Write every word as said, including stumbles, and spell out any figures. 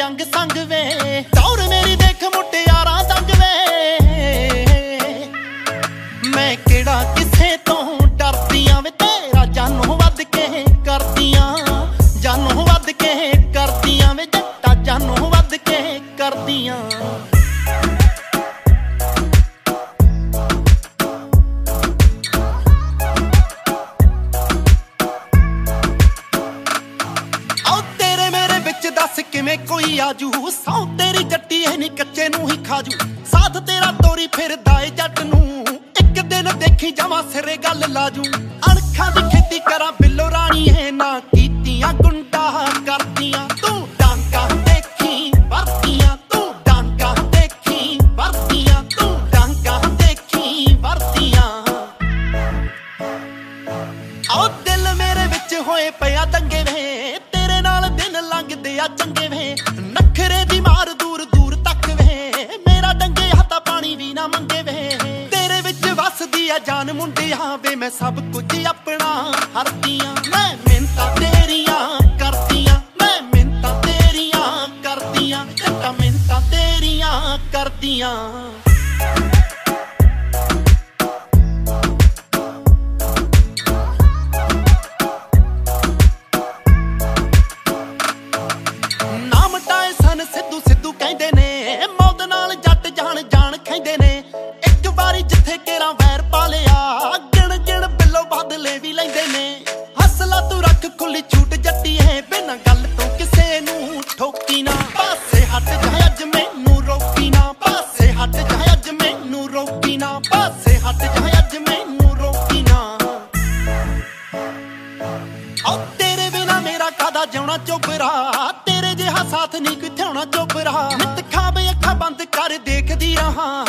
अंग संग वे दौड़ मेरी देख मुटियारा दंग वे मैं केड़ा किसे तो डरदियां वे तेरा जानू वध के करदियां जानू वध के करदियां वे जट्टा जानू वध के करदियां दस किवें कोई आजू सौ तेरी जट्टी है नी कच्चे नू ही खाजू साथ तेरा तोरी फिरदा ए जट नू एक दिन देखी जावां सिरे गल लाजू अणखां दी खेती करा बिल्लो रानी है ना कीतियां गुंडा करदियां तू डांका देखी वरदियां तू डांका देखी वरदियां तू डांका देखी वरदियां आओ दिल मेरे विच होए पिया दंगे वे तेरे नाल दिन लंघदे आ चंगे वे नखरे दी मार दूर दूर तक वे मेरा डंगे हत्था पानी भी ना मंगे वे तेरे विच वसदी आ जान मुंडिया वे मैं सब कुछ अपना हरदियां मैं मिन्नतां तेरियां करदियां मैं मिन्नतां तेरियां करदियां जट्टा मिन्नतां तेरियां करदियां सिद्धू सिद्धू कहंदे ने मौत नाल जट जान जान खैंदे ने एक बारी जिथे केरा वैर पा लिया गिण गिण बिल्लो बदले भी लैंदे ने हसला तू रख खुली छूट जट्टी है बिना गल तो किसे नू ठोकी ना पासे हट जा अज मैनू रोकी ना पासे हट जा अज मैनू रोकी ना पासे हट जा अज मैनू रोकी ना ओ तेरे बिना मेरा कादा जिउणा चोबरा तेरे जिहा साथ नहीं किथे होना चोबरा नित खाब अखा बंद कर देखदी रहा